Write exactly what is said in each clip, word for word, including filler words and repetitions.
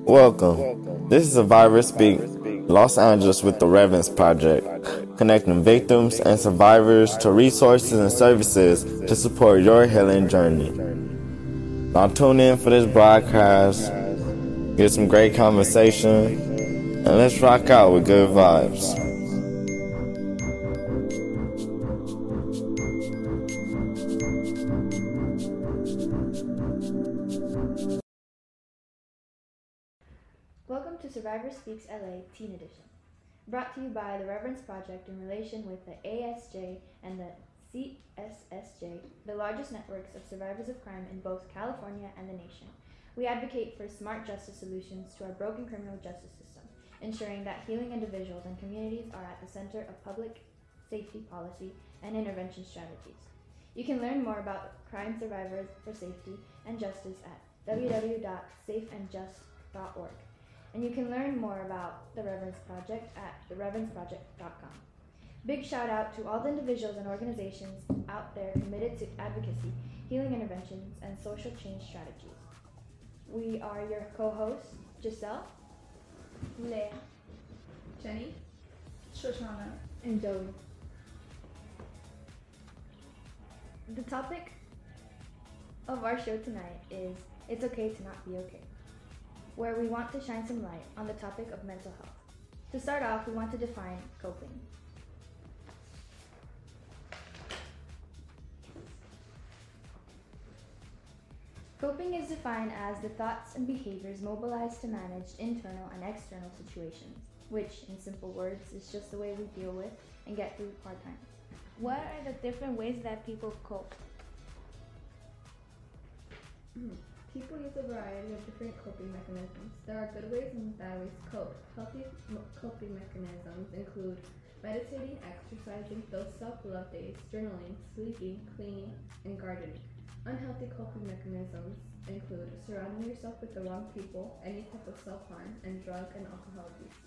Welcome. This is Survivor Speak, Los Angeles with the Reverence Project, connecting victims and survivors to resources and services to support your healing journey. Now tune in for this broadcast, get some great conversation, and let's rock out with good vibes. Welcome to Survivor Speaks L A Teen Edition, brought to you by the Reverence Project in relation with the A S J and the C S S J, the largest networks of survivors of crime in both California and the nation. We advocate for smart justice solutions to our broken criminal justice system, ensuring that healing individuals and communities are at the center of public safety policy and intervention strategies. You can learn more about crime survivors for safety and justice at w w w dot safe and just dot org. And you can learn more about the Reverence Project at the reverence project dot com. Big shout out to all the individuals and organizations out there committed to advocacy, healing interventions, and social change strategies. We are your co-hosts, Giselle, Leah, Jenny, Shoshana, and Joey. The topic of our show tonight is It's Okay to Not Be Okay, where we want to shine some light on the topic of mental health. To start off, we want to define coping. Coping is defined as the thoughts and behaviors mobilized to manage internal and external situations, which, in simple words, is just the way we deal with and get through hard times. What are the different ways that people cope? People use a variety of different coping mechanisms. There are good ways and bad ways to cope. Healthy m- coping mechanisms include meditating, exercising, those self-love days, journaling, sleeping, cleaning, and gardening. Unhealthy coping mechanisms include surrounding yourself with the wrong people, any type of self-harm, and drug and alcohol abuse.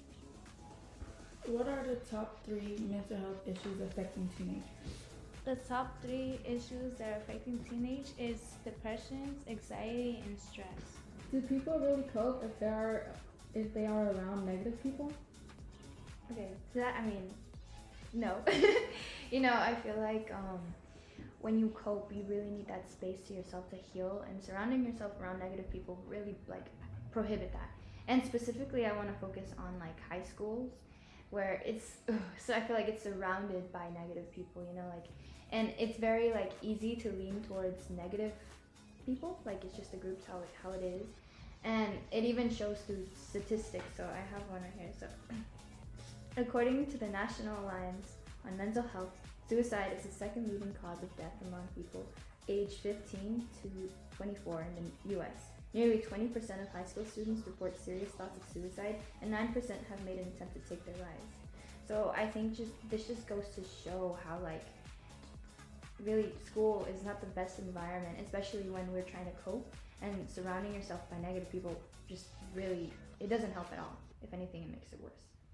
What are the top three mental health issues affecting teenagers? The top three issues that are affecting teenage is depression, anxiety, and stress. Do people really cope if they are if they are around negative people? Okay, so that, I mean, no. You know, I feel like um, when you cope, you really need that space to yourself to heal, and surrounding yourself around negative people really, like, prohibit that. And specifically, I want to focus on, like, high schools, where it's, ugh, so I feel like it's surrounded by negative people, you know, like, and it's very, like, easy to lean towards negative people, like, it's just the groups, how it, how it is, and it even shows through statistics, so I have one right here. So according to the National Alliance on Mental Health, suicide is the second leading cause of death among people aged fifteen to twenty-four in the U S. Nearly twenty percent of high school students report serious thoughts of suicide, and nine percent have made an attempt to take their lives. So I think just this just goes to show how, like, really school is not the best environment, especially when we're trying to cope, and surrounding yourself by negative people just really, it doesn't help at all. If anything, it makes it worse.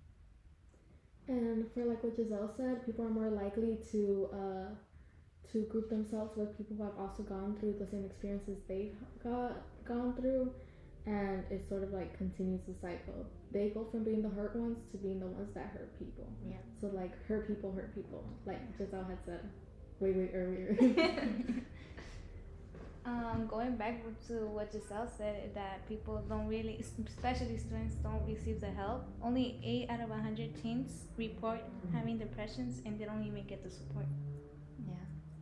And for like what Giselle said, people are more likely to uh, to group themselves with people who have also gone through the same experiences they've got gone through, and it sort of like continues the cycle. They go from being the hurt ones to being the ones that hurt people. Yeah. So like hurt people hurt people, like Giselle had said way way earlier. Um, going back to what Giselle said, that people don't really, especially students, don't receive the help. Only eight out of one hundred teens report having depressions, and they don't even get the support. Yeah.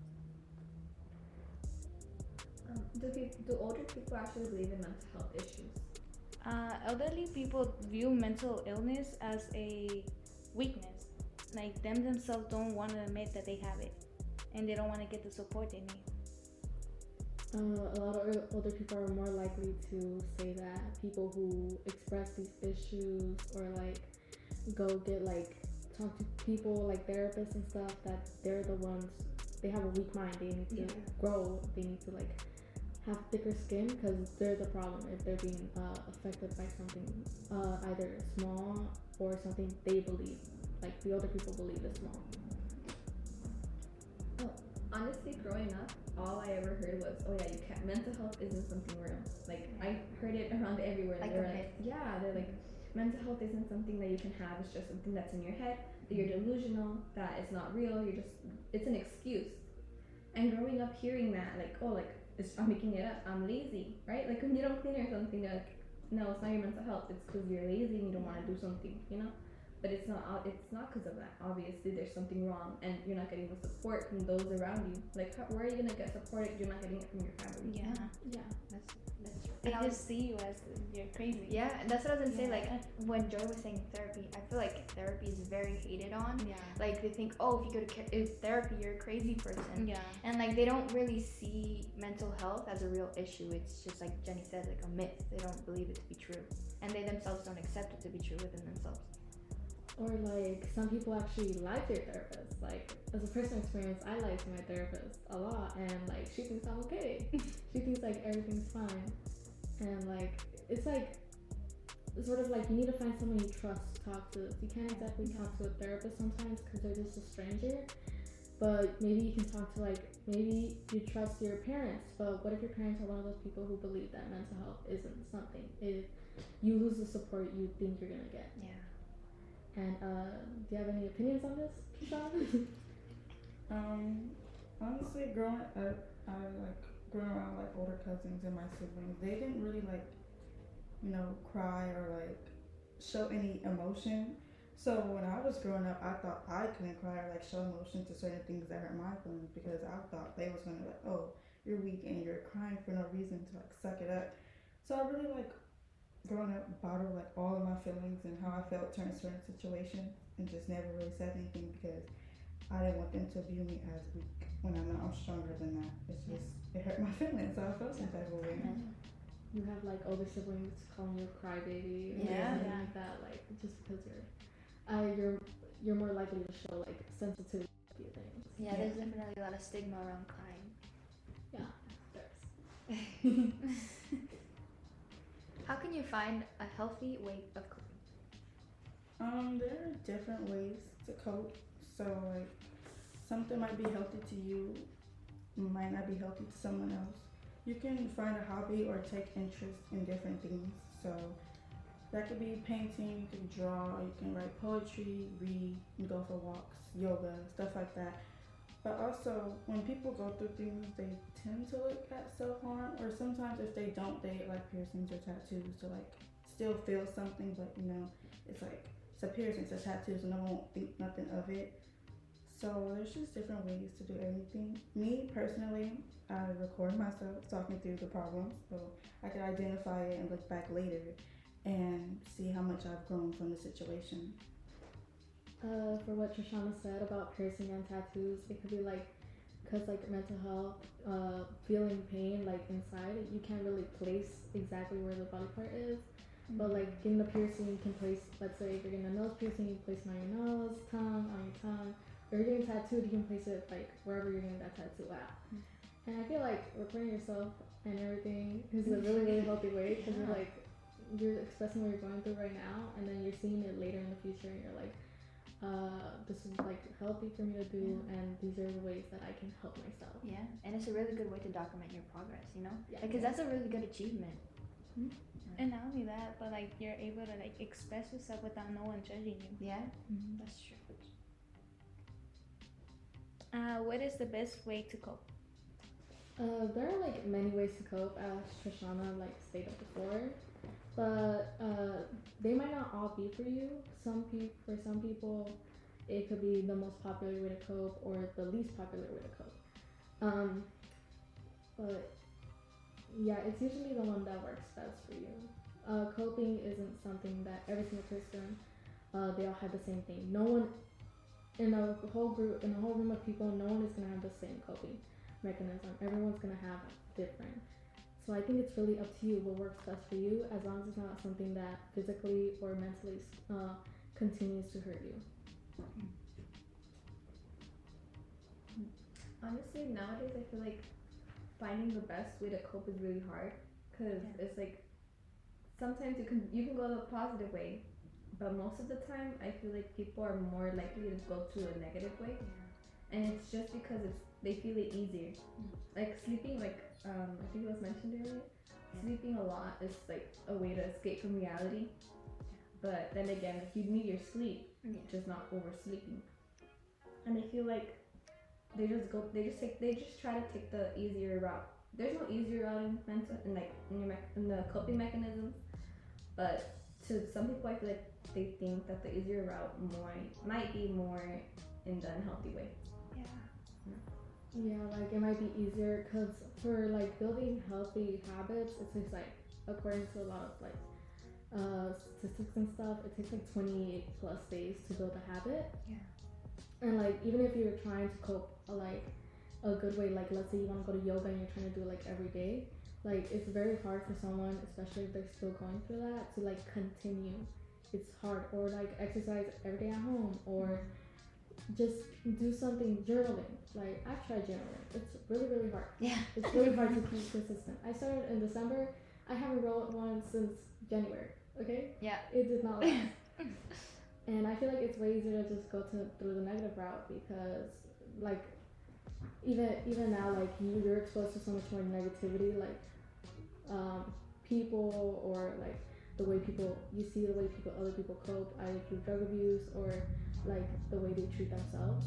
Um, do, people, do older people actually believe in mental health issues? Uh, elderly people view mental illness as a weakness. Like, them themselves don't want to admit that they have it, and they don't want to get the support they need. Uh, a lot of older people are more likely to say that people who express these issues or like go get like talk to people like therapists and stuff, that they're the ones, they have a weak mind, they need to Yeah. grow, they need to like have thicker skin, because they're the problem if they're being uh, affected by something uh, either small or something they believe, like the older people believe is small. Oh, honestly, growing up, all I ever heard was, oh yeah, you can't, mental health isn't something real. Like, I heard it around everywhere. Like They a were myth. like, yeah, they're like, mental health isn't something that you can have. It's just something that's in your head. That you're delusional. That it's not real. You're just. It's an excuse. And growing up hearing that, like, oh, like, it's, I'm making it up. I'm lazy, right? Like when you don't clean or something, they're like, no, it's not your mental health. It's because you're lazy and you don't want to do something, you know. But it's not. It's not because of that. Obviously, there's something wrong, and you're not getting the support from those around you. Like, how, where are you gonna get support if you're not getting it from your family? Yeah. Yeah, that's that's true. They And I was- just see you as you're crazy. Yeah, and that's what I was gonna say. Yeah. Like when Joy was saying therapy, I feel like therapy is very hated on. Yeah. Like they think, oh, if you go to ca- if therapy, you're a crazy person. Yeah. And like they don't really see mental health as a real issue. It's just like Jenny said, like a myth. They don't believe it to be true, and they themselves don't accept it to be true within themselves. Or like some people actually lie to their therapist. Like as a personal experience, I lie to my therapist a lot, and like she thinks I'm okay. She thinks like everything's fine, and like it's like it's sort of like you need to find someone you trust to talk to. You can't exactly talk to a therapist sometimes because they're just a stranger. But maybe you can talk to like maybe you trust your parents. But what if your parents are one of those people who believe that mental health isn't something? If you lose the support you think you're gonna get. Yeah. And uh, do you have any opinions on this, Sean? Um, honestly, growing up, I like growing around like older cousins and my siblings. They didn't really like, you know, cry or like show any emotion. So when I was growing up, I thought I couldn't cry or like show emotion to certain things that hurt my feelings because I thought they was gonna like, oh, you're weak and you're crying for no reason to like suck it up. So I really like growing up bottled like all of my feelings and how I felt during certain situations and just never really said anything because I didn't want them to view me as weak when I know I'm stronger than that. It's just it hurt my feelings, so I felt some type of way. You have like older siblings calling you a crybaby or Yeah. something Yeah. like that, like just because you're, uh, you're you're more likely to show like sensitivity to a few things. Yeah, there's definitely a lot of stigma around crying. Yeah, there's. How can you find a healthy way of coping? Um, there are different ways to cope. So like something might be healthy to you, might not be healthy to someone else. You can find a hobby or take interest in different things. So that could be painting, you can draw, you can write poetry, read, and go for walks, yoga, stuff like that. But also, when people go through things, they tend to look at self-harm, or sometimes if they don't, they like piercings or tattoos to like still feel something, but you know, it's like, it's a piercing, it's a tattoo, so no one won't think nothing of it. So there's just different ways to do everything. Me, personally, I record myself talking through the problems, so I can identify it and look back later and see how much I've grown from the situation. Uh, for what Trishana said about piercing and tattoos, it could be like, cause like mental health, uh, feeling pain like inside, you can't really place exactly where the body part is. Mm-hmm. But like getting a piercing, you can place. Let's say if you're getting a nose piercing, you can place it on your nose, tongue, on your tongue. Or if you're getting tattooed, you can place it like wherever you're getting that tattoo at. Mm-hmm. And I feel like recording yourself and everything is a really really healthy way because yeah. you're like you're expressing what you're going through right now, and then you're seeing it later in the future, and you're like. Uh, this is like healthy for me to do, yeah. and these are the ways that I can help myself. Yeah, and it's a really good way to document your progress, you know? Yeah. Because that's a really good achievement. Mm-hmm. Yeah. And not only that, but like you're able to like express yourself without no one judging you. Yeah, mm-hmm. That's true. Uh, what is the best way to cope? Uh, there are like many ways to cope, as Trishana like stated before. But uh, they might not all be for you. Some pe- for some people, it could be the most popular way to cope or the least popular way to cope. Um, but yeah, it's usually the one that works best for you. Uh, coping isn't something that every single person, uh, they all have the same thing. No one in a whole group, in a whole room of people, no one is gonna have the same coping mechanism. Everyone's gonna have different. So I think it's really up to you what works best for you, as long as it's not something that physically or mentally uh, continues to hurt you. Honestly, nowadays I feel like finding the best way to cope is really hard, because yeah. it's like sometimes you can you can go the positive way, but most of the time I feel like people are more likely to go to a negative way, yeah. and it's just because it's they feel it easier. Mm. Like sleeping, like um, I think it was mentioned earlier, sleeping a lot is like a way to escape from reality. But then again, like, you need your sleep, Yeah. just not oversleeping. And I feel like they just go, they just take, they just try to take the easier route. There's no easier route in mental, in like in, your me- in the coping mechanisms. But to some people, I feel like they think that the easier route more might be more in the unhealthy way. Yeah. Yeah, like it might be easier because for like building healthy habits, it takes like, according to a lot of like uh, statistics and stuff, it takes like twenty-eight plus days to build a habit. Yeah. And like even if you're trying to cope uh, like a good way, like let's say you want to go to yoga and you're trying to do it like every day, like it's very hard for someone, especially if they're still going through that, to like continue. It's hard. Or like exercise every day at home, or just do something, journaling. Like I've tried journaling. It's really really hard. Yeah. It's really hard to keep consistent. I started in December. I haven't wrote one since January. Okay. Yeah. It did not last. And I feel like it's way easier to just go to through the negative route because like even even now like you you're exposed to so much more negativity, like um, people or like the way people you see the way people other people cope either through drug abuse or like the way they treat themselves.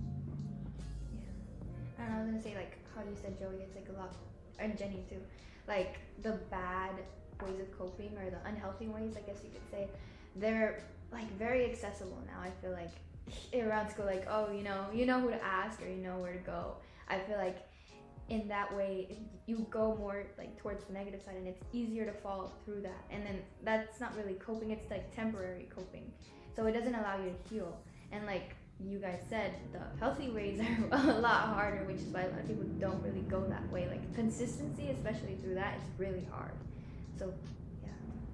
Yeah. And I was gonna say, like how you said, Joey, it's like a lot, and Jenny too, like the bad ways of coping or the unhealthy ways, I guess you could say, they're like very accessible now. I feel like around school, like, oh, you know, you know who to ask or you know where to go. I feel like in that way you go more like towards the negative side and it's easier to fall through that, and then that's not really coping, it's like temporary coping, so it doesn't allow you to heal. And like you guys said, the healthy ways are a lot harder, which is why a lot of people don't really go that way. Like consistency, especially through that, is really hard. So yeah.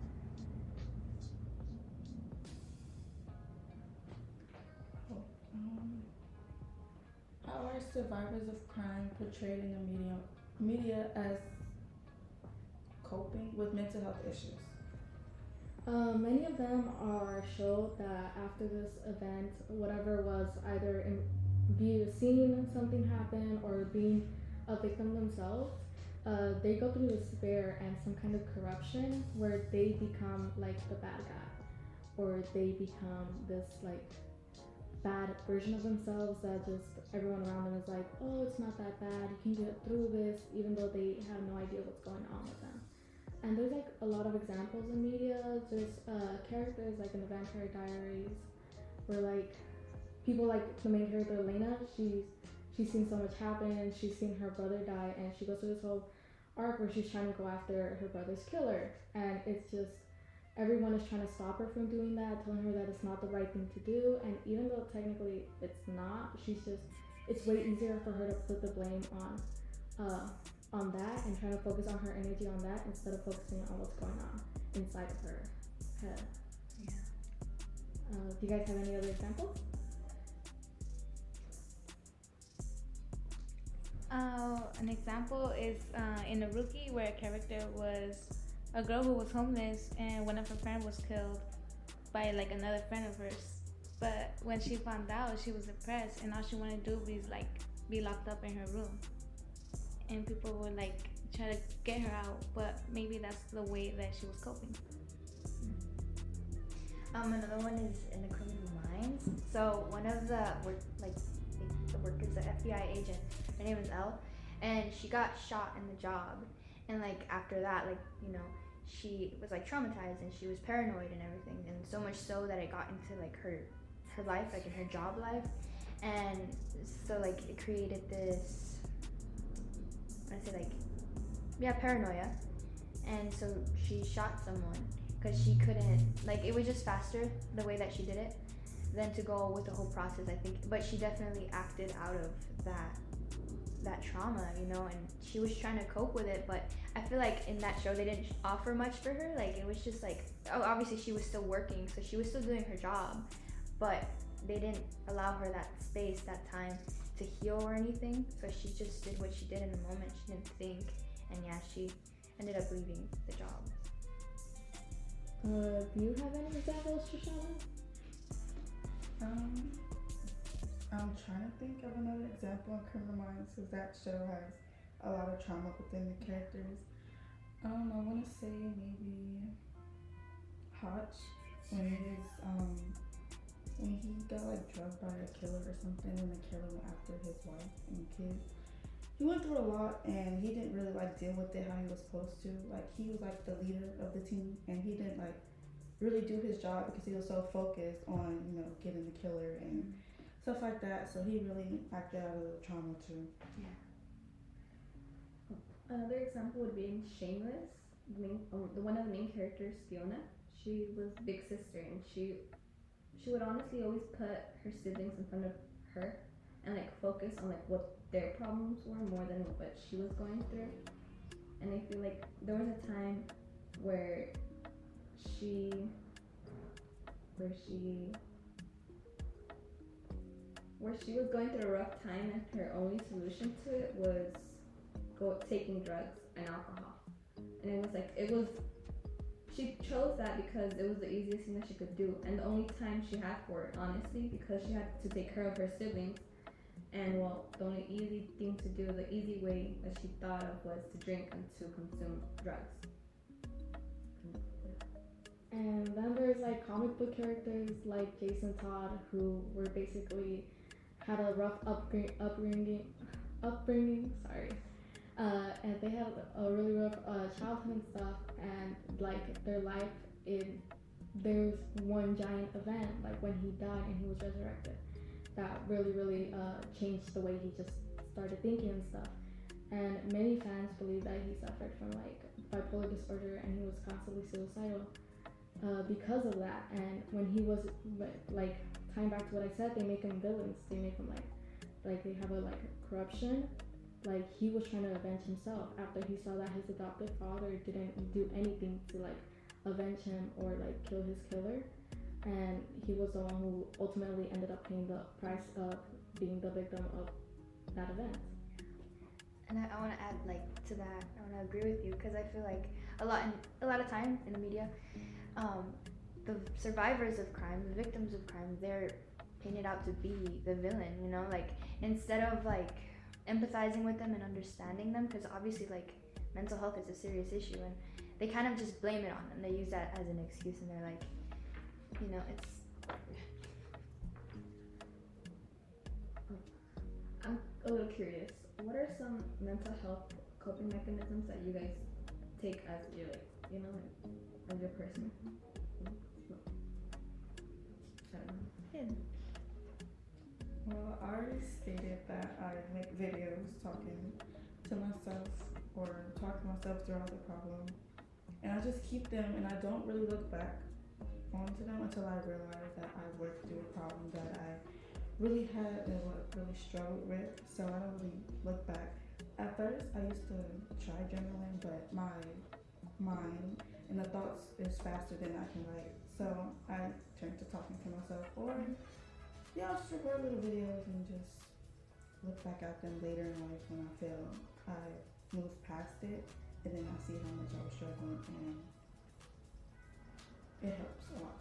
Um, how are survivors of crime portrayed in the media media as coping with mental health issues? Uh, many of them are showed that after this event, whatever was either in, be seeing something happen or being a victim themselves, uh, they go through despair and some kind of corruption where they become like the bad guy, or they become this like bad version of themselves that just everyone around them is like, oh, it's not that bad, you can get through this, even though they have no idea what's going on with them. And there's like a lot of examples in media, just uh, characters like in the Vampire Diaries, where like people like the main character Elena, she's she's seen so much happen, she's seen her brother die, and she goes through this whole arc where she's trying to go after her brother's killer, and it's just everyone is trying to stop her from doing that, telling her that it's not the right thing to do, and even though technically it's not, she's just it's way easier for her to put the blame on uh, on that and trying to focus on her energy on that instead of focusing on what's going on inside of her head. Yeah. Uh, do you guys have any other examples? Uh, an example is uh, in a Rookie, where a character was a girl who was homeless and one of her friends was killed by like another friend of hers. But when she found out, she was depressed and all she wanted to do was like be locked up in her room. And people would like try to get her out, but maybe that's the way that she was coping. Um, another one is in the Criminal Minds. So one of the work, like the workers, the F B I agent, her name is Elle, and she got shot in the job. And like after that, like you know, she was like traumatized and she was paranoid and everything, and so much so that it got into like her her life, like in her job life, and so like it created this. I say like, yeah, paranoia, and so she shot someone because she couldn't, like it was just faster the way that she did it than to go with the whole process, I think. But she definitely acted out of that that trauma, you know, and she was trying to cope with it. But I feel like in that show they didn't offer much for her. Like it was just like, oh, obviously she was still working, so she was still doing her job, but they didn't allow her that space, that time to heal or anything, so she just did what she did in the moment. She didn't think, and yeah, she ended up leaving the job. Uh, do you have any examples, Shoshana? Um, I'm trying to think of another example in Criminal Minds, because that show has a lot of trauma within the characters. Um, I want to say maybe Hotch when his um when he got like drugged by a killer or something, and the killer went after his wife and kids. He went through a lot, and he didn't really like deal with it how he was supposed to. Like he was like the leader of the team, and he didn't like really do his job because he was so focused on you know getting the killer and stuff like that. So he really acted out of the trauma too. Another example would be in Shameless. The, main, oh, the one of the main characters, Fiona. She was big sister, and she she would honestly always put her siblings in front of her, and like focus on like what their problems were more than what she was going through. And I feel like there was a time where she where she where she was going through a rough time, and her only solution to it was go taking drugs and alcohol. And it was like it was she chose that because it was the easiest thing that she could do, and the only time she had for it, honestly, because she had to take care of her siblings. And well, the only easy thing to do, the easy way that she thought of was to drink and to consume drugs. And then there's like comic book characters like Jason Todd, who were basically had a rough upbring, upbringing, upbringing. Sorry, uh, and they had a really rough uh, childhood and stuff. And like their life, in there's one giant event, like when he died and he was resurrected, that really, really uh, changed the way he just started thinking and stuff. And many fans believe that he suffered from like bipolar disorder, and he was constantly suicidal. Uh, because of that. And when he was like tying back to what I said, they make him villains. They make him like like they have a like corruption. Like he was trying to avenge himself after he saw that his adopted father didn't do anything to like avenge him or like kill his killer, and he was the one who ultimately ended up paying the price of being the victim of that event. And I, I want to add like to that. I want to agree with you because I feel like a lot in a lot of time in the media, um, the survivors of crime, the victims of crime, they're painted out to be the villain. You know, like instead of like empathizing with them and understanding them, because obviously like mental health is a serious issue, and they kind of just blame it on them. They use that as an excuse, and they're like, you know, it's. I'm a little curious. What are some mental health coping mechanisms that you guys take as your, like, you know, like, as your person? I don't know. Yeah. Well, I already stated that I make videos talking to myself or talk to myself throughout the problem, and I just keep them, and I don't really look back onto them until I realize that I worked through a problem that I really had and really struggled with. So I don't really look back. At first, I used to try journaling, but my mind and the thoughts is faster than I can write. So I turned to talking to myself, or yeah, I'll just record little videos and just look back at them later in life when I feel I moved past it, and then I see how much I was struggling, and it helps a lot.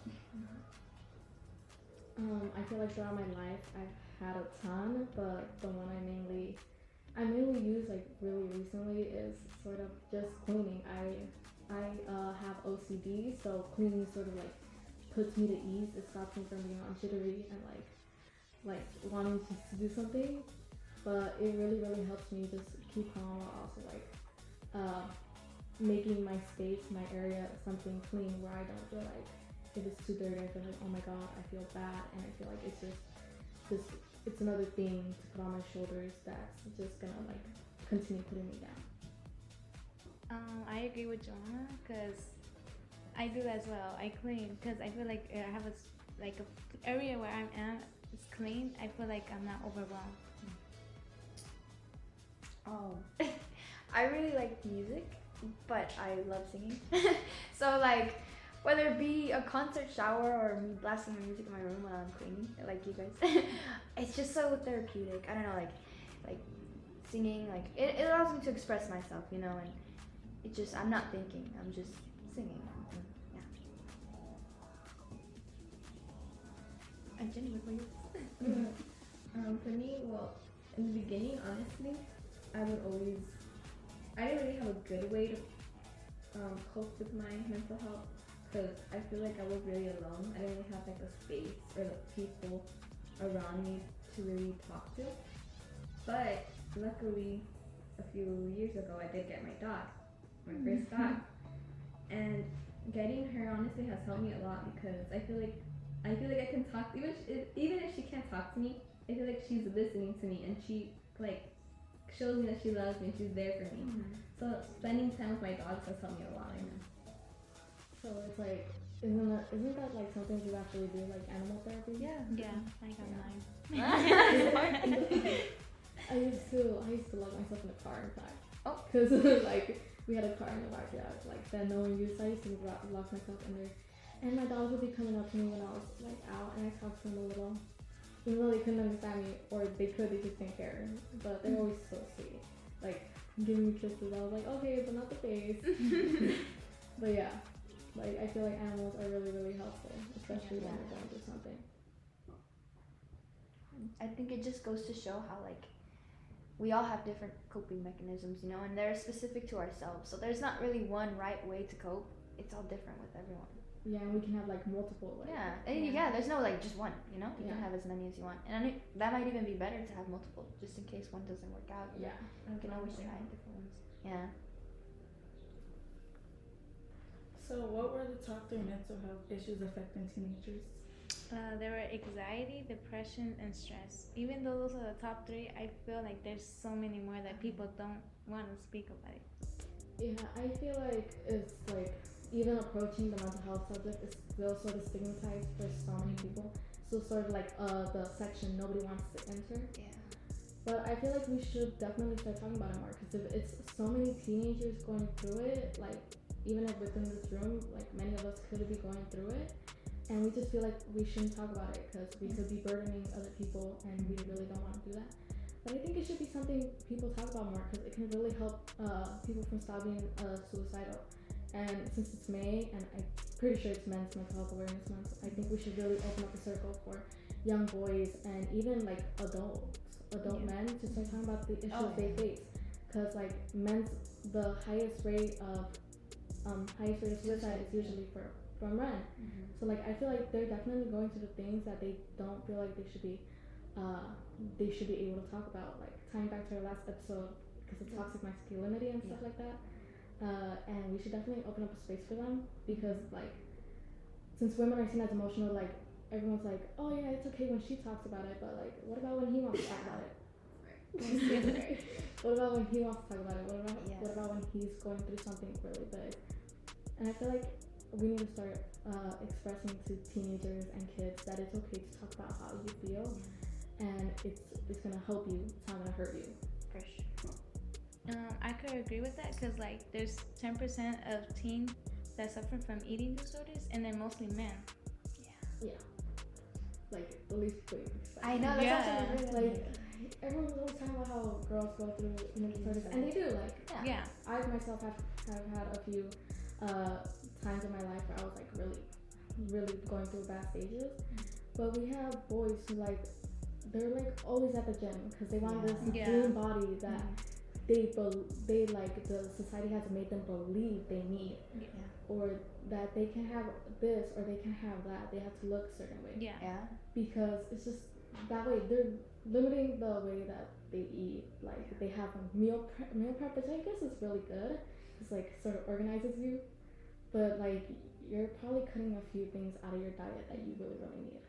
Um, I feel like throughout my life I've had a ton, but the one I mainly I mainly use like really recently is sort of just cleaning. I I uh, have O C D, so cleaning sort of like puts me to ease. It stops me from being on jittery and like like wanting to, to do something. But it really really helps me just keep calm while also like uh, making my space, my area something clean where I don't feel like if it's too dirty, I feel like, oh my god, I feel bad, and I feel like it's just, just, it's another thing to put on my shoulders that's just gonna like continue putting me down. Um, I agree with Joanna because I do as well. I clean because I feel like I have a s- like a area where I am is clean. I feel like I'm not overwhelmed. Um, I really like music, but I love singing. So like, whether it be a concert shower or me blasting the music in my room while I'm cleaning, like you guys, it's just so therapeutic. I don't know, like, like singing, like it, it allows me to express myself, you know, and it just I'm not thinking, I'm just singing. Yeah. And Jenny, what about you? Um, for me, well, in the beginning, honestly, I would always, I didn't really have a good way to um, cope with my mental health because I feel like I was really alone. I didn't really have like a space or the people around me to really talk to. But luckily, a few years ago, I did get my dog, my first dog, and getting her honestly has helped me a lot because I feel like I feel like I can talk even if, even if she can't talk to me. I feel like she's listening to me and she like shows me that she loves me and she's there for me. Mm-hmm. So spending time with my dogs has helped me a lot. I know. So it's like, isn't that isn't that like something you actually do, like animal therapy? Yeah. Yeah, I got mine. I used to I used to lock myself in the car, in fact. Oh. Because like we had a car in the backyard, like that no one used. I used to ro- lock myself in there, and my dogs would be coming up to me when I was like out, and I talked to them a little. Even though they couldn't understand me, or they could, they just didn't care. But they're always so sweet, like giving me kisses. I was like, okay, but not the face. But yeah, like I feel like animals are really really helpful, especially when Yeah. you're going through something. I think it just goes to show how like we all have different coping mechanisms, you know, and they're specific to ourselves. So there's not really one right way to cope. It's all different with everyone. Yeah, and we can have like multiple ways. Yeah, and yeah, there's no like just one, you know. You Yeah. can have as many as you want, and I mean, that might even be better to have multiple, just in case one doesn't work out. You know? Yeah. You can always try different ones. Yeah. So, what were the top three mental health issues affecting teenagers? Uh, there were anxiety, depression, and stress. Even though those are the top three, I feel like there's so many more that people don't want to speak about it. Yeah, I feel like it's like even approaching the mental health subject is still sort of stigmatized for so many people. So sort of like uh, the section nobody wants to enter. Yeah. But I feel like we should definitely start talking about it more because if it's so many teenagers going through it, like even if within this room, like many of us could be going through it, and we just feel like we shouldn't talk about it because we could be burdening other people, and we really don't want to do that. But I think it should be something people talk about more because it can really help uh, people from stop being uh, suicidal. And since it's May, and I'm pretty sure it's Men's Mental Health Awareness Month, I think we should really open up a circle for young boys and even like adults, adult Yeah. men to start talking about the issues Oh, they yeah. face. Because like men's, the highest rate of um, highest rate of suicide is usually for from men. Mm-hmm. So like I feel like they're definitely going through the things that they don't feel like they should be, uh, they should be able to talk about. Like tying back to our last episode, because of toxic masculinity and stuff Yeah. like that. Uh, and we should definitely open up a space for them because like since women are seen as emotional, like everyone's like, oh yeah, it's okay when she talks about it, but like what about when he wants to talk about it? Right. What about when he wants to talk about it? What about Yeah. what about when he's going through something really big? And I feel like we need to start uh, expressing to teenagers and kids that it's okay to talk about how you feel, and it's it's gonna help you. It's not gonna hurt you. For sure. Um, I could agree with that because like there's ten percent of teens that suffer from eating disorders, and they're mostly men. Like the least way. you expect. I know that's Yeah. actually really Like everyone's always talking about how girls go through eating disorders, and they do. Like yeah. Yeah. I myself have have had a few uh, times in my life where I was like really, really going through bad stages. But we have boys who like they're like always at the gym because they want this Yeah. dream body that Mhm. they bel they like the society has made them believe they need, Yeah. or that they can have this or they can have that. They have to look a certain way Yeah. Yeah. because it's just that way they're limiting the way that they eat. Like they have a meal prep, meal prep, which I guess is really good. It's like sort of organizes you, but like you're probably cutting a few things out of your diet that you really really need.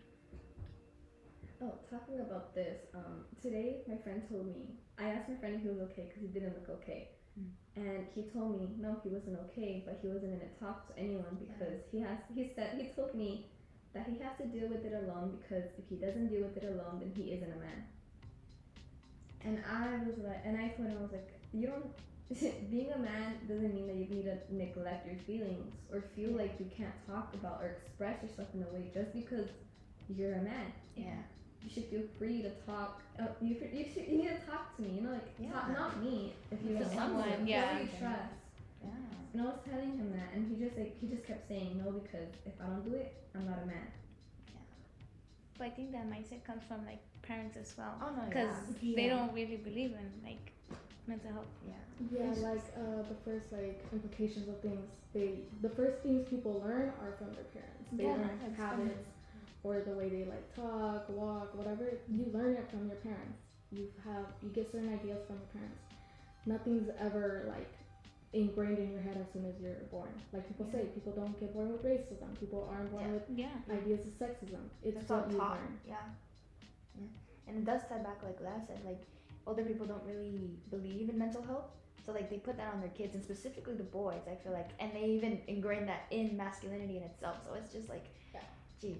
Oh, talking about this, um, today my friend told me, I asked my friend if he was okay because he didn't look okay. Mm. And he told me, no, he wasn't okay, but he wasn't going to talk to anyone because he has, he said, he told me that he has to deal with it alone because if he doesn't deal with it alone, then he isn't a man. And I was like, and I told him, I was like, you don't, being a man doesn't mean that you need to neglect your feelings or feel like you can't talk about or express yourself in a way just because you're a man. Yeah. You should feel free to talk. Uh, you, you should you need to talk to me. You know, like Yeah. talk, not me. If you To want someone, to, yeah. whoever you trust. Yeah. And I was telling him that, and he just like he just kept saying no because if I don't do it, I'm not a man. But I think that mindset comes from like parents as well. Oh no. Because Yeah. they Yeah. don't really believe in like mental health. Yeah. Yeah, It's like uh, the first like implications of things. They the first things people learn are from their parents. They Yeah, learn that's habits or the way they like talk, walk, whatever. You learn it from your parents. You have you get certain ideas from your parents. Nothing's ever like ingrained in your head as soon as you're born. Like people say, people don't get born with racism. People aren't born Yeah. with Yeah. ideas of sexism. It's That's all what you taught. learn. Yeah. Yeah. And it does tie back, like Laz said, like older people don't really believe in mental health. So like they put that on their kids, and specifically the boys, I feel like, and they even ingrain that in masculinity in itself. So it's just like, Yeah. geez.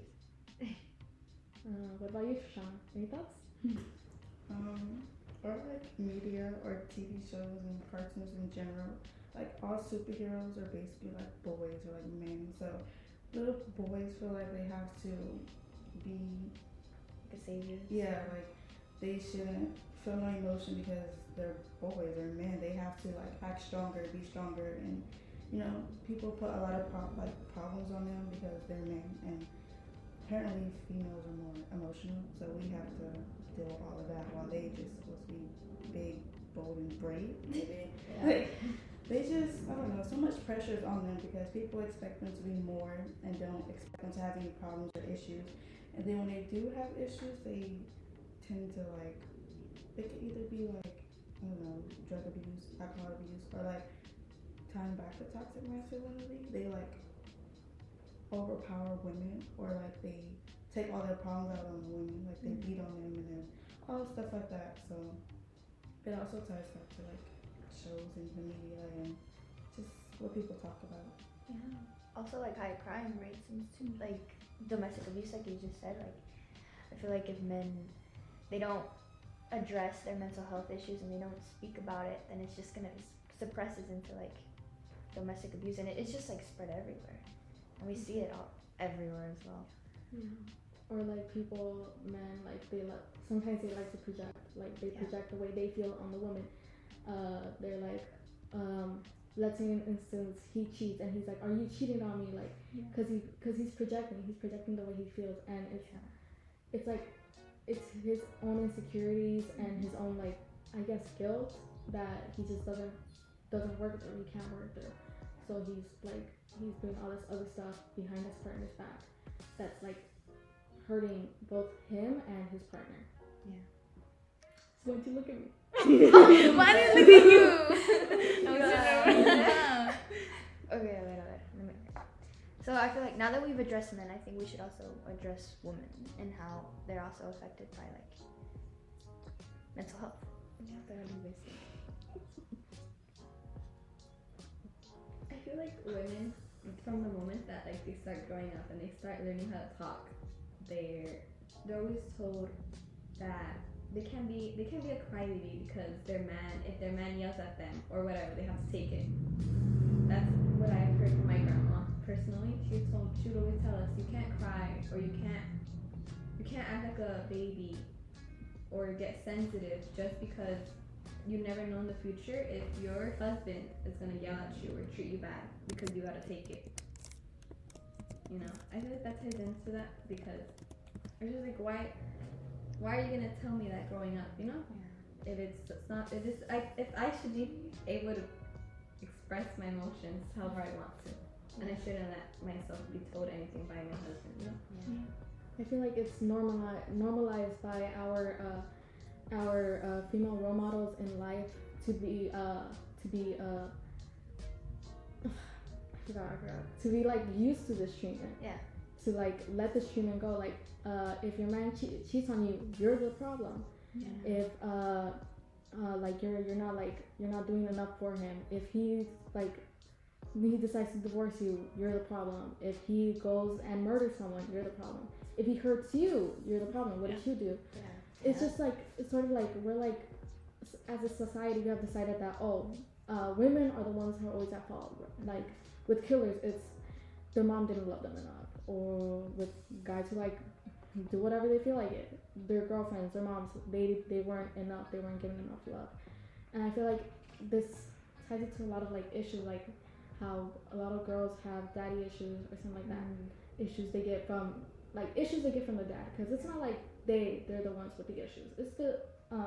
Uh, what about you, Shoshana? Any thoughts? Um, or like media or T V shows and cartoons in general. Like all superheroes are basically like boys or like men. So little boys feel like they have to be, Like a savior. yeah, like they shouldn't feel no emotion because they're boys or men. They have to like act stronger, be stronger, and you know people put a lot of pro- like problems on them because they're men, and apparently females are more emotional, so we have to deal with all of that while they just supposed to be big, bold, and brave. Maybe. Like, they just, I don't know, so much pressure is on them because people expect them to be more and don't expect them to have any problems or issues. And then when they do have issues, they tend to like, they could either be like, I don't know, drug abuse, alcohol abuse, or like tying back to toxic masculinity. They like overpower women, or like they take all their problems out on the women, like they beat on them and then all stuff like that. So it also ties back to like shows and the media and just what people talk about. Yeah. Also, like high crime rates and too, like domestic abuse, like you just said. Like, I feel like if men they don't address their mental health issues and they don't speak about it, then it's just gonna suppresses into like domestic abuse, and it, it's just like spread everywhere, and we see it all everywhere as well. Yeah. Or like people, men, like they like sometimes they like to project, like they Yeah. project the way they feel on the woman. Uh, they're like, um, let's say in instance he cheats and he's like, "Are you cheating on me?" Like, Yeah. cause he, cause he's projecting, he's projecting the way he feels, and it's, Yeah. it's like, it's his own insecurities and his own like, I guess guilt that he just doesn't, doesn't work through. He can't work through. So he's like, he's doing all this other stuff behind his partner's back. That's like hurting both him and his partner. Yeah. So why'd you look at me? Why did you look at you? I was Yeah. Okay, wait, wait, let me. So I feel like now that we've addressed men, I think we should also address women and how they're also affected by like mental health. Yeah, that'd be basic. I feel like women, from the moment that like they start growing up and they start learning how to talk, they're they're always told that they can be they can be a crybaby because their man if their man yells at them or whatever, they have to take it. That's what I've heard from my grandma personally. She told she would always tell us, you can't cry or you can't you can't act like a baby or get sensitive just because you never know in the future if your husband is gonna yell at you or treat you bad because you gotta take it. You know, I feel like that ties into that because I was just like, why, why are you gonna tell me that growing up? You know, if it's, it's not, if it's, I, if I should be able to express my emotions however I want to, and I shouldn't let myself be told anything by my husband. You know? Yeah. I feel like it's normalized normalized by our uh, our uh, female role models in life to be uh, to be uh, I forgot I forgot to be like used to this treatment. Yeah. To like let this treatment go. Like uh, if your man che- cheats on you, you're the problem. Yeah. If uh, uh, like you're you're not like you're not doing enough for him. If he like he decides to divorce you, you're the problem. If he goes and murders someone, you're the problem. If he hurts you, you're the problem. What did you do? Yeah. It's just like, it's sort of like, we're like, s- as a society, we have decided that, oh, uh, women are the ones who are always at fault. Like, with killers, it's their mom didn't love them enough. Or with guys who, like, do whatever they feel like it. Their girlfriends, their moms, they they weren't enough. They weren't given enough love. And I feel like this ties into a lot of, like, issues, like how a lot of girls have daddy issues or something like that. Issues they get from, like, issues they get from their dad. Because it's not like they, they're the ones with the issues. It's the, um,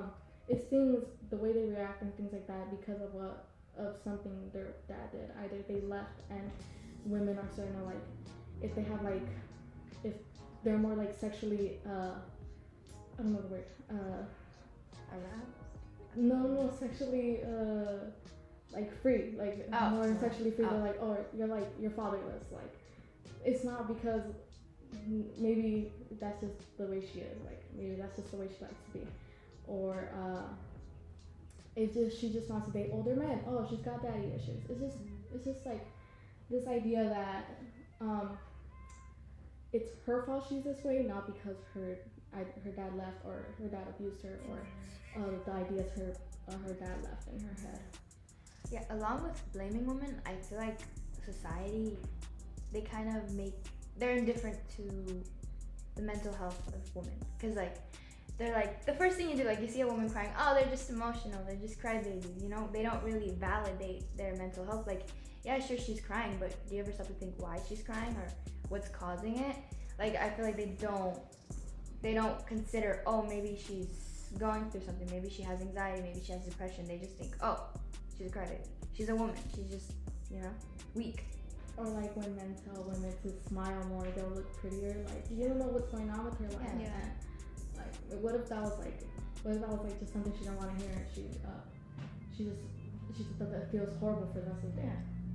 it's things the way they react and things like that because of what of something their dad did. Either they left and women are starting to like if they have like if they're more like sexually uh I don't know the word uh Aroused? no no sexually uh like free like Oh. more sexually free. Oh. They're like oh you're like you're fatherless. Like it's not because m- maybe that's just the way she is. Like maybe that's just the way she likes to be, or uh it's just she just wants to date older men. Oh, she's got daddy issues. It's just it's just like this idea that um it's her fault she's this way, not because her I, her dad left or her dad abused her or uh, the ideas her uh, her dad left in her head. Yeah, along with blaming women, I feel like society, they kind of make, they're indifferent to the mental health of women. Because, like, they're like, the first thing you do, like, you see a woman crying, oh, they're just emotional, they're just crybabies, you know? They don't really validate their mental health. Like, yeah, sure, she's crying, but do you ever stop to think why she's crying or what's causing it? Like, I feel like they don't, they don't consider, oh, maybe she's going through something, maybe she has anxiety, maybe she has depression. They just think, oh, she's a crybaby, she's a woman, she's just, you know, weak. Or like when men tell women to smile more, they'll look prettier. Like you don't know what's going on with her life. Yeah. And, like what if that was like, what if that was like just something she don't want to hear? And she, uh, she just, she just does it feels horrible for the rest of the day.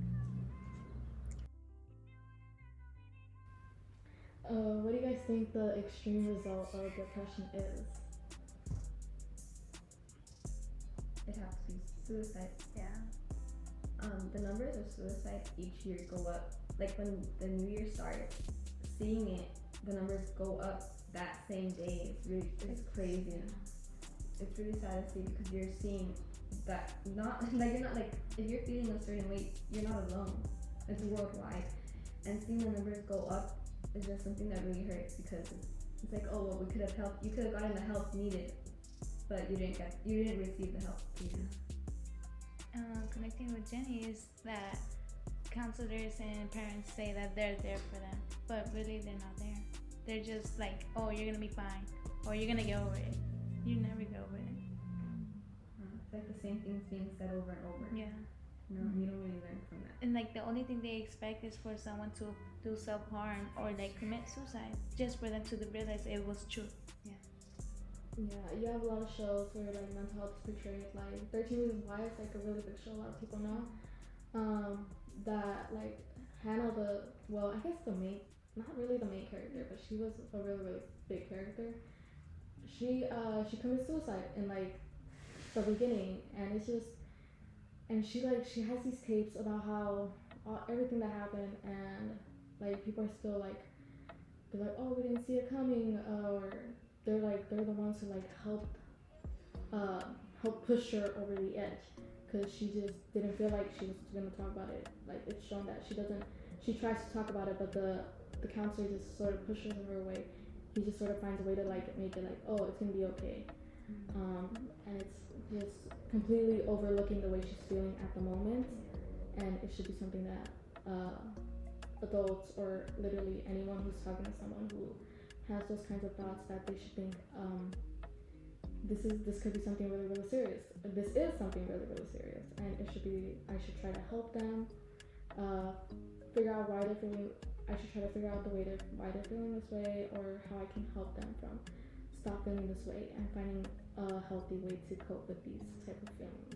Uh, what do you guys think the extreme result of depression is? It has to be suicide. Yeah. Um, the numbers of suicide each year go up. Like when the new year starts, seeing it, the numbers go up that same day. It's really, it's crazy. It's really sad to see because you're seeing that not like you're not like if you're feeling a certain way, you're not alone. It's worldwide, and seeing the numbers go up is just something that really hurts because it's like, oh well, we could have helped. You could have gotten the help needed, but you didn't get. You didn't receive the help needed. Uh, connecting with Jenny is that counselors and parents say that they're there for them, but really they're not there. They're just like, oh, you're gonna be fine, or you're gonna get over it. You never get over it. Uh, it's like the same things being said over and over. Yeah. No, you don't really learn from that. And like the only thing they expect is for someone to do self-harm or like commit suicide, just for them to realize it was true. Yeah, you have a lot of shows where like mental health is portrayed. Like thirteen Reasons Why is like a really big show. A lot of people know. Um, that like Hannah, the well, I guess the main, not really the main character, but she was a really really big character. She uh she committed suicide in like the beginning, and it's just, and she like she has these tapes about how uh, everything that happened, and like people are still like they're like, oh, we didn't see it coming, uh, or they're like they're the ones who like helped uh, help push her over the edge because she just didn't feel like she was gonna talk about it. Like it's shown that she doesn't. She tries to talk about it, but the the counselor just sort of pushes her away. He just sort of finds a way to like make it like, oh, it's gonna be okay. Um, and it's just completely overlooking the way she's feeling at the moment, and it should be something that uh, adults or literally anyone who's talking to someone who has those kinds of thoughts, that they should think, um, this is this could be something really really serious. This is something really really serious, and it should be. I should try to help them, uh, figure out why they're feeling. I should try to figure out the way to why they're feeling this way, or how I can help them from stop feeling this way and finding a healthy way to cope with these type of feelings.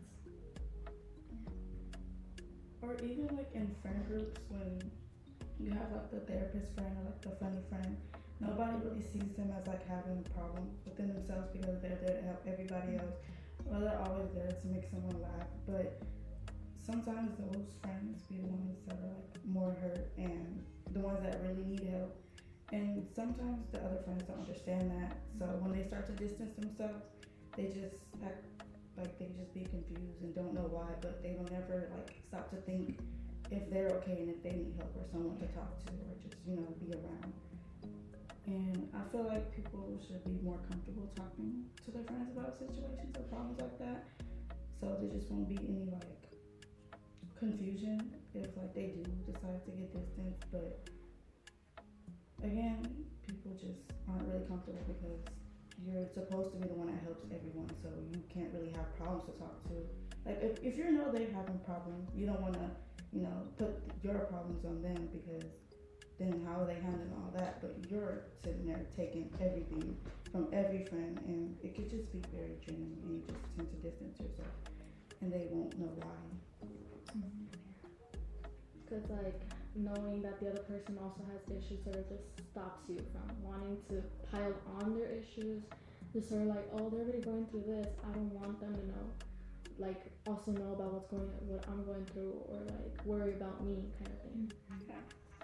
Or even like in friend groups when you have like the therapist friend or like the funny friend. Nobody really sees them as like having a problem within themselves because they're there to help everybody else. Or they're always there to make someone laugh. But sometimes those friends be the ones that are like more hurt and the ones that really need help. And sometimes the other friends don't understand that. So when they start to distance themselves, they just act like they just be confused and don't know why, but they don't ever like stop to think if they're okay and if they need help or someone to talk to or just, you know, be around. And I feel like people should be more comfortable talking to their friends about situations or problems like that, so there just won't be any like confusion if like they do decide to get distanced. But again, people just aren't really comfortable because you're supposed to be the one that helps everyone, so you can't really have problems to talk to. Like if, if you know they're having problems, you don't want to, you know, put your problems on them, because then how are they handling all that? But you're sitting there taking everything from every friend, and it could just be very draining, and you just tend to distance yourself, and they won't know why. Because like knowing that the other person also has issues sort of just stops you from wanting to pile on their issues. Just sort of like, oh, they're already going through this. I don't want them to know, like also know about what's going, what I'm going through, or like worry about me, kind of thing. Okay.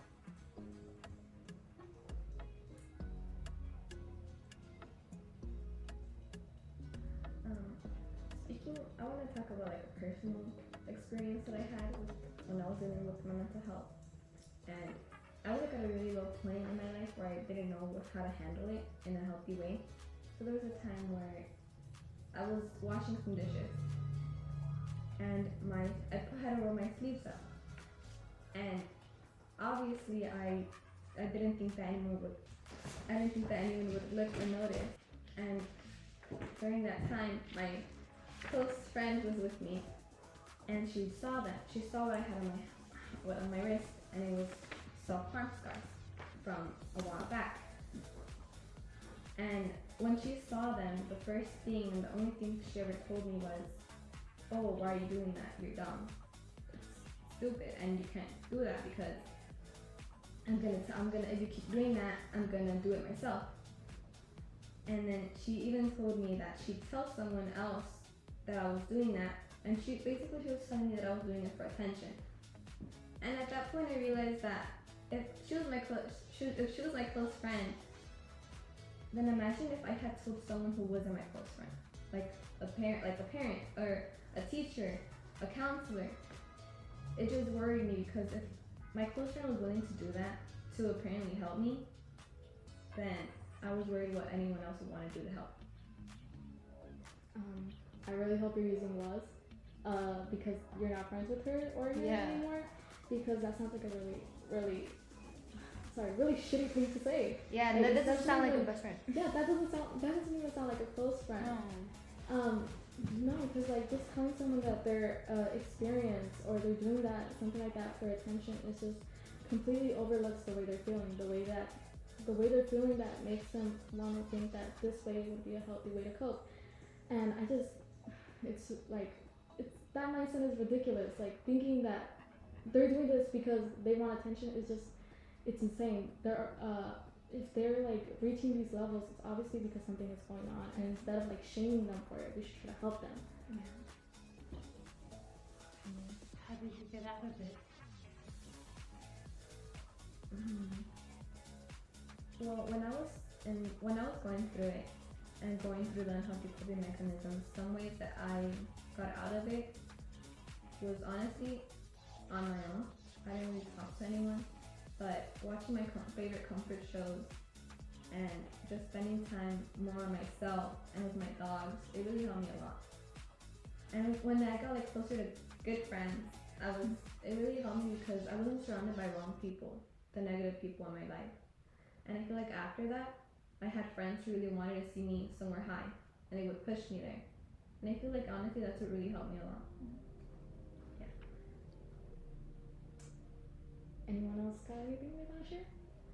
Um, speaking, I want to talk about like a personal experience that I had with, when I was dealing with my mental health. And I was like at a really low point in my life where I didn't know how to handle it in a healthy way. So there was a time where I was washing some dishes, and my I put, had to roll my sleeves up, and obviously I I didn't think that anyone would I didn't think that anyone would look or notice. And during that time, my close friend was with me, and she saw that she saw what I had on my what on my wrist, and it was self-harm scars from a while back. And when she saw them, the first thing and the only thing she ever told me was, "Oh, why are you doing that? You're dumb. It's stupid, and you can't do that because I'm gonna, t- I'm gonna. If you keep doing that, I'm gonna do it myself." And then she even told me that she'd tell someone else that I was doing that, and she basically she was telling me that I was doing it for attention. And at that point, I realized that if she was my close, she was, if she was my close friend, then imagine if I had told someone who wasn't my close friend, like a parent, like a parent or a teacher, a counselor. It just worried me, because if my close friend was willing to do that to apparently help me, then I was worried what anyone else would want to do to help. Um, I really hope you're using was, uh, because you're not friends with her or him Yeah. anymore. Because that sounds like a really, really, sorry, really shitty thing to say. Yeah, Like, that doesn't especially sound like a when- best friend. Yeah, that doesn't sound. That doesn't even sound like a close friend. No. Um, no, because like just telling someone that their uh, experience or they're doing that something like that for attention is just completely overlooks the way they're feeling. The way that the way they're feeling that makes them want to think that this way would be a healthy way to cope. And I just, it's like, it's that mindset is ridiculous. Like thinking that they're doing this because they want attention is just, it's insane. They're uh. If they're like reaching these levels, it's obviously because something is going on, and instead of like shaming them for it, we should try to help them. How did you get out of it? Mm-hmm. Well, when I was in, when I was going through it and going through the unhealthy coping mechanisms, some ways that I got out of it was honestly on my own. I didn't really talk to anyone. But watching my com- favorite comfort shows and just spending time more on myself and with my dogs, it really helped me a lot. And when I got like closer to good friends, I was it really helped me because I wasn't surrounded by wrong people, the negative people in my life. And I feel like after that, I had friends who really wanted to see me somewhere high, and they would push me there. And I feel like honestly, that's what really helped me a lot. Anyone else got anything they want to share?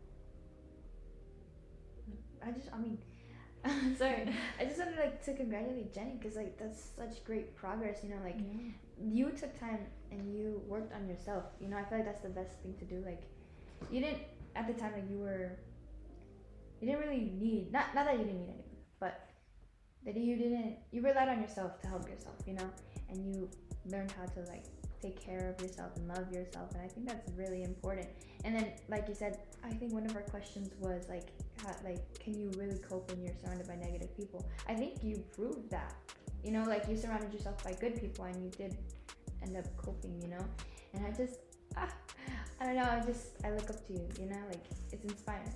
I just, I mean, sorry. I just wanted like to congratulate Jenny, because like that's such great progress. You know, like Yeah. you took time and you worked on yourself. You know, I feel like that's the best thing to do. Like, you didn't at the time like you were, you didn't really need not not that you didn't need anyone, but that you didn't you relied on yourself to help yourself. You know, and you learned how to like take care of yourself and love yourself, and I think that's really important. And then, like you said, I think one of our questions was like, how, like, can you really cope when you're surrounded by negative people? I think you proved that. You know, like you surrounded yourself by good people, and you did end up coping. You know, and I just, ah, I don't know. I just, I look up to you. You know, like it's inspiring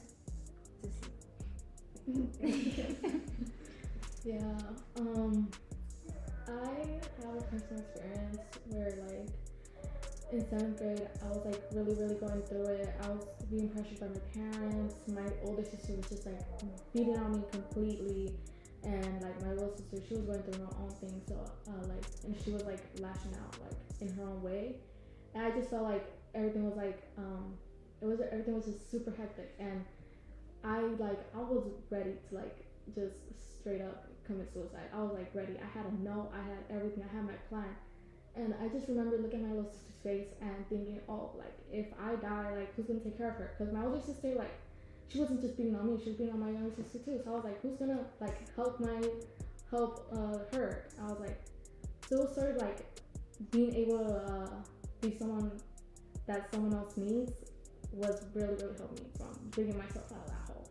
to see. Yeah. Um, I have a personal experience where like in seventh grade, I was like really, really going through it. I was being pressured by my parents. My older sister was just like beating on me completely, and like my little sister, she was going through her own thing. So uh, like, and she was like lashing out like in her own way, and I just felt like everything was like um, it was everything was just super hectic, and I like I was ready to like just straight up commit suicide. I was like ready. I had a note. I had everything. I had my plan. And I just remember looking at my little sister's face and thinking, oh, like, if I die, like, who's gonna take care of her? Because my older sister, like, she wasn't just beating on me, she was beating on my younger sister too. So I was like, who's gonna, like, help my, help uh, her? I was like, so it was sort of like being able to uh, be someone that someone else needs was really, really helped me from digging myself out of that hole.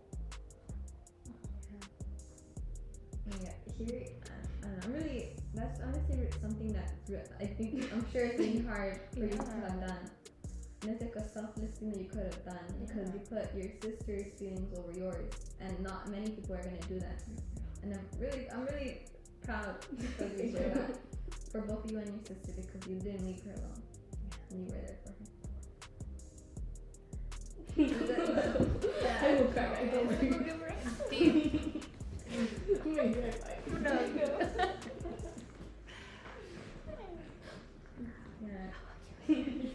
Yeah, here, I don't know, I'm really, that's honestly something that I think, I'm sure it's really hard for you to have done. And it's like a selfless thing that you could have done because Yeah. you put your sister's feelings over yours, and not many people are gonna do that. And I'm really, I'm really proud of you for that, for both you and your sister, because you didn't leave her alone, and you were there for her. I will cry. I don't worry. No. Yeah.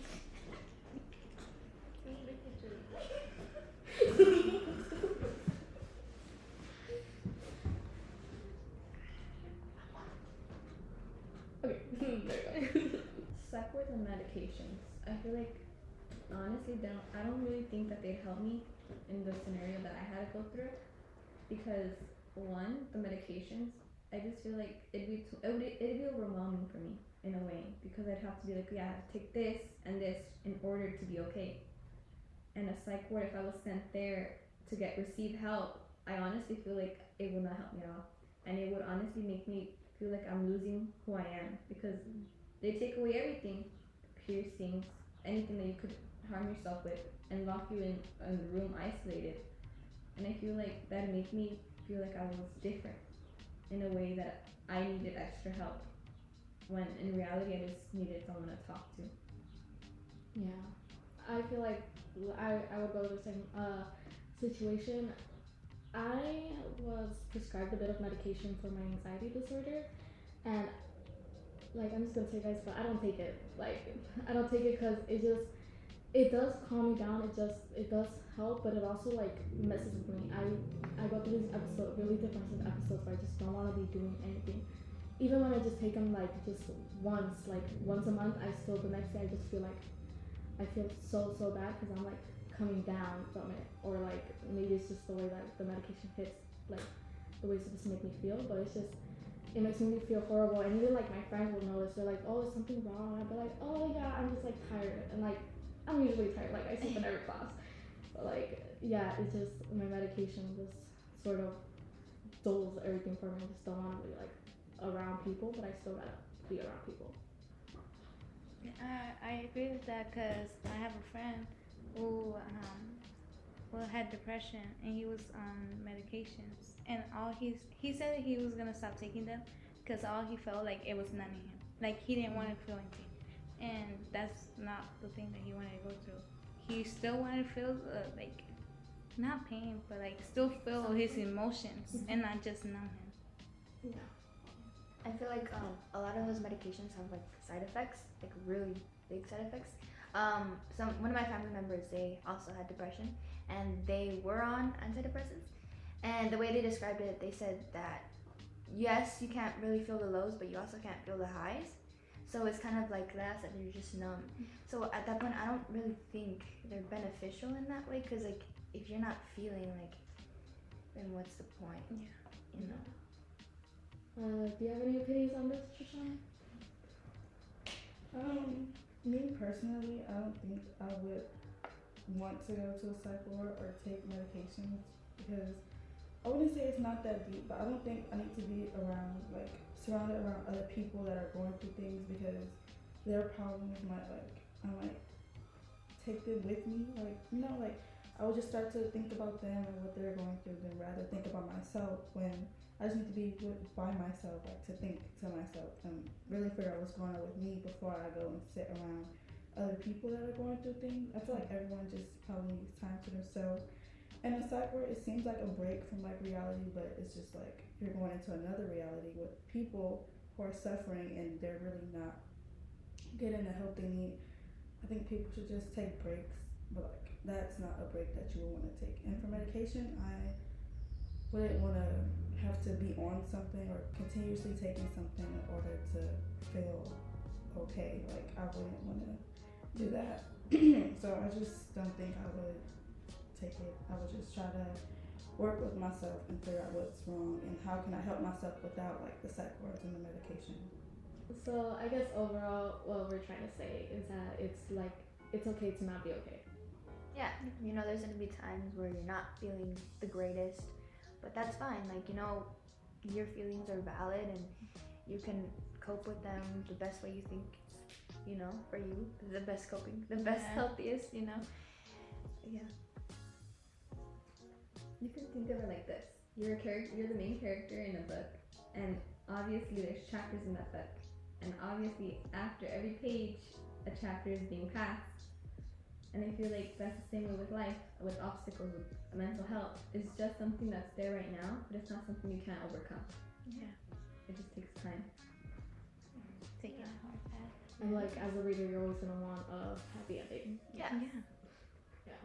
Okay, there you go. Psych wards and medications. I feel like honestly, they don't, I don't really think that they'd help me in the scenario that I had to go through, because one, the medications, I just feel like it'd be too, it would it'd be overwhelming for me in a way, because I'd have to be like, yeah, I have to take this and this in order to be okay. And a psych ward, if I was sent there to get receive help, I honestly feel like it would not help me at all, and it would honestly make me feel like I'm losing who I am, because they take away everything, piercings, anything that you could harm yourself with, and lock you in, in the room isolated. And I feel like that made me feel like I was different in a way that I needed extra help, when in reality I just needed someone to talk to. Yeah, I feel like I, I would go to the same uh, situation. I was prescribed a bit of medication for my anxiety disorder, and like I'm just gonna say guys, but I don't take it. Like I don't take it because it just it does calm me down. It just it does help, but it also like messes with me. I I go through these episodes, really depressive episodes where I just don't want to be doing anything. Even when I just take them like just once, like once a month, I still the next day I just feel like I feel so so bad because I'm like coming down from it, or like maybe it's just the way that the medication hits, like the way it's supposed to make me feel. But it's just it makes me feel horrible, and even like my friends will notice. They're like, "Oh, is something wrong?" I'll be like, "Oh yeah, I'm just like tired," and like I'm usually tired. Like I sleep in every class, but like yeah, it's just my medication just sort of dulls everything for me. I just don't want to be like around people, but I still gotta be around people. I, I agree with that because I have a friend who um, well, had depression and he was on medications, and all he's he said that he was gonna stop taking them because all he felt like it was numbing him, like he didn't want to feel anything, and that's not the thing that he wanted to go through. He still wanted to feel uh, like not pain, but like still feel his emotions and not just numb him. Yeah. I feel like um, a lot of those medications have like side effects, like really big side effects. Um, some one of my family members, they also had depression, and they were on antidepressants. And the way they described it, they said that yes, you can't really feel the lows, but you also can't feel the highs. So it's kind of like that, that you're just numb. So at that point, I don't really think they're beneficial in that way, because like if you're not feeling, like, then what's the point? Yeah. You know. Uh, do you have any opinions on this, Shoshana? Um, me personally, I don't think I would want to go to a psych ward or take medications, because I wouldn't say it's not that deep, but I don't think I need to be around, like, surrounded around other people that are going through things, because their problems might, like, I might take them with me, like, you know, like, I would just start to think about them and what they're going through than rather think about myself, when I just need to be with, by myself, like to think to myself and really figure out what's going on with me before I go and sit around other people that are going through things. I feel like everyone just probably needs time to themselves. And the psych ward, it seems like a break from like reality, but it's just like you're going into another reality with people who are suffering and they're really not getting the help they need. I think people should just take breaks, but like that's not a break that you would want to take. And for medication, I wouldn't want to have to be on something or continuously taking something in order to feel okay. Like I wouldn't want to do that. So I just don't think I would take it. I would just try to work with myself and figure out what's wrong and how can I help myself without like the psych wards and the medication. So I guess overall, what we're trying to say is that it's like it's okay to not be okay. Yeah, you know, there's gonna be times where you're not feeling the greatest, but that's fine. Like, you know, your feelings are valid and you can cope with them the best way you think, you know, for you, the best coping, the best, Yeah. healthiest, you know. Yeah. You can think of it like this: you're a character, you're the main character in a book, and obviously there's chapters in that book, and obviously after every page, a chapter is being passed. And I feel like that's the same way with life, with obstacles, with mental health. It's just something that's there right now, but it's not something you can't overcome. Yeah. It just takes time. Take it hard path. And like as a reader, you're always gonna want a happy ending. Yeah. Yeah. Yeah.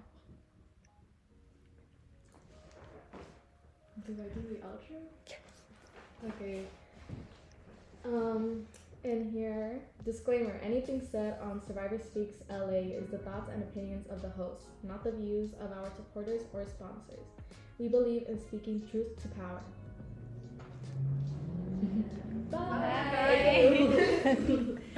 Do I do the outro? Okay. Um, in here, disclaimer: anything said on Survivor Speaks L A is the thoughts and opinions of the host, not the views of our supporters or sponsors. We believe in speaking truth to power. Bye. Bye.